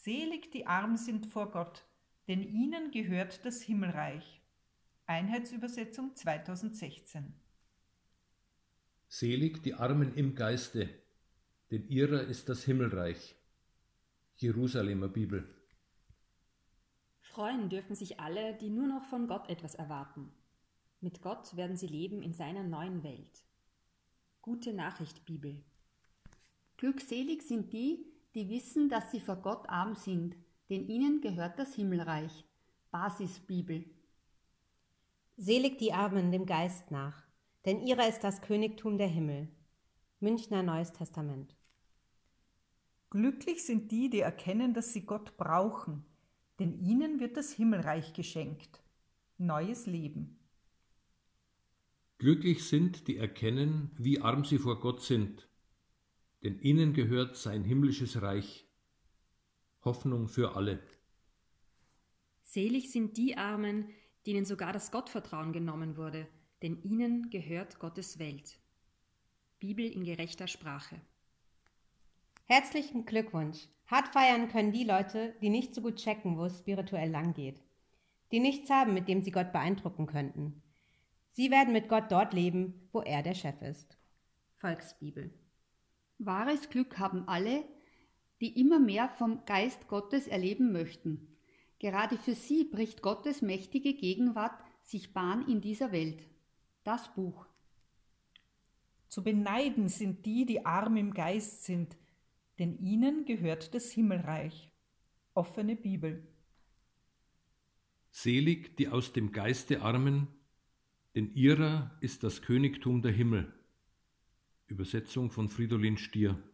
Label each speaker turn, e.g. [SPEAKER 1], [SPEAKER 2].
[SPEAKER 1] Selig die arm sind vor Gott, denn ihnen gehört das Himmelreich. Einheitsübersetzung 2016.
[SPEAKER 2] Selig die Armen im Geiste, denn ihrer ist das Himmelreich. Jerusalemer Bibel.
[SPEAKER 3] Freuen dürfen sich alle, die nur noch von Gott etwas erwarten. Mit Gott werden sie leben in seiner neuen Welt. Gute Nachricht, Bibel.
[SPEAKER 4] Glückselig sind die, die wissen, dass sie vor Gott arm sind, denn ihnen gehört das Himmelreich. Basisbibel.
[SPEAKER 5] Selig die Armen dem Geist nach, denn ihrer ist das Königtum der Himmel. Münchner Neues Testament.
[SPEAKER 1] Glücklich sind die, die erkennen, dass sie Gott brauchen, denn ihnen wird das Himmelreich geschenkt. Neues Leben.
[SPEAKER 2] Glücklich sind, die erkennen, wie arm sie vor Gott sind, denn ihnen gehört sein himmlisches Reich. Hoffnung für alle.
[SPEAKER 3] Selig sind die Armen, denen sogar das Gottvertrauen genommen wurde, denn ihnen gehört Gottes Welt. Bibel in gerechter Sprache.
[SPEAKER 5] Herzlichen Glückwunsch! Hart feiern können die Leute, die nicht so gut checken, wo es spirituell lang geht. Die nichts haben, mit dem sie Gott beeindrucken könnten. Sie werden mit Gott dort leben, wo er der Chef ist. Volksbibel.
[SPEAKER 4] Wahres Glück haben alle, die immer mehr vom Geist Gottes erleben möchten. Gerade für sie bricht Gottes mächtige Gegenwart sich Bahn in dieser Welt. Das Buch.
[SPEAKER 1] Zu beneiden sind die, die arm im Geist sind, denn ihnen gehört das Himmelreich. Offene Bibel.
[SPEAKER 2] Selig die aus dem Geiste Armen, denn ihrer ist das Königtum der Himmel. Übersetzung von Fridolin Stier.